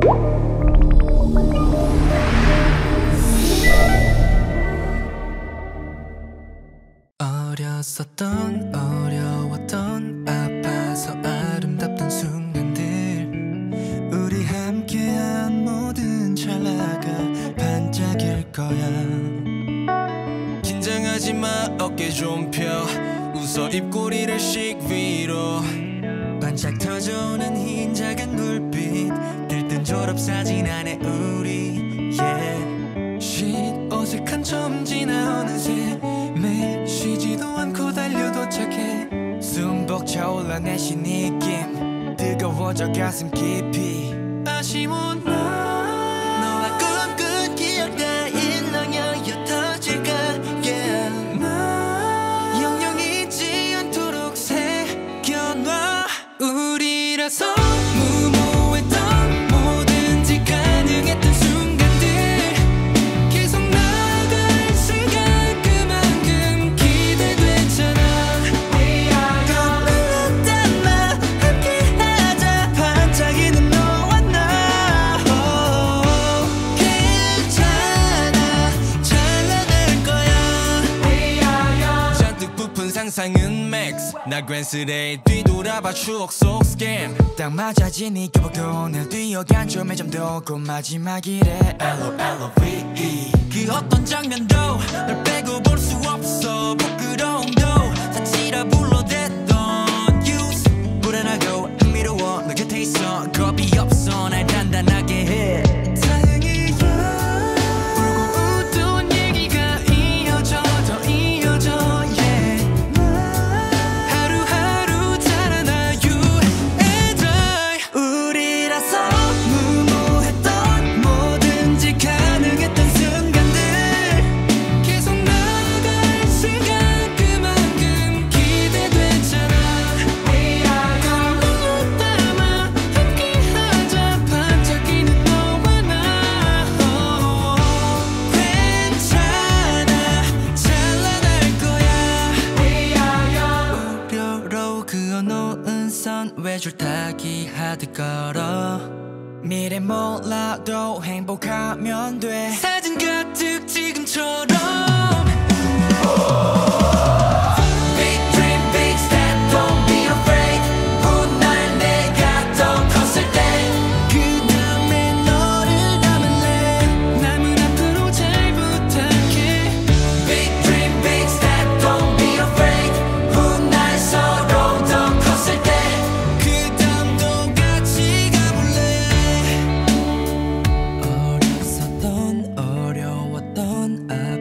어렸었던 어려웠던 아파서 아름답던 순간들 우리 함께한 모든 찰나가 반짝일 거야. 긴장하지 마 어깨 좀 펴 웃어 입꼬리를 씩 위로 반짝 터져오는 흰 작은 불빛 들뜬 졸업사진 안에 우리 yeah. 어색한 처음 지나 어느새 매일 쉬지도 않고 달려 도착해 숨 벅차올라 내쉬 느낌 뜨거워져 가슴 깊이 아쉬운 너와 꿈꾼 기억 다 일렁여 터질까 yeah. 영영 잊지 않도록 새겨놔 우리라서 무모했던 뭐든지 가능했던 순간들 계속 나아갈 시간 그만큼 기대되잖아. 떠올랐단 말 함께하자 반짝이는 너와 나 괜찮아 찬란할 거야. 잔뜩 부푼 상상은 맥스 나 괜스레 뒤돌아봐 추억 속 스캔 딱 맞아진 이 교복도 늘 뛰어간 저 매점도 곧 마지막이래 LOLOVE 그 어떤 장면도 널 빼고 볼 수 없어 부끄러움도 사치라 불러댔던 use 불안하고 흥미로워 너 곁에 있어 겁이 없어 날 단단하게 해 다행이야 울고 웃던 얘기가 이어져 더 이어져 yeah. 하루하루 자라나 you and I 우리라서 무모했던 뭐든지 가능했던 순간들 계속 나아갈 시간 그만큼 기대되잖아. 떠올랐다마 함께하자 반짝이는 너와 나 괜찮아 찬란할 거야. 우려로 그어놓은 선 외줄타기 하듯 걸어 미래 몰라도 행복하면 돼 사진 가득 지금처럼 Big dream big step don't be afraid 훗날 내가 더 컸을 때 그 다음에 너를 담을래 남은 앞으로 잘 부탁해 Big dream big step don't be afraid 훗날 서로 더 컸을 때 그 다음도 같이 가볼래. 어렸었던 어려웠던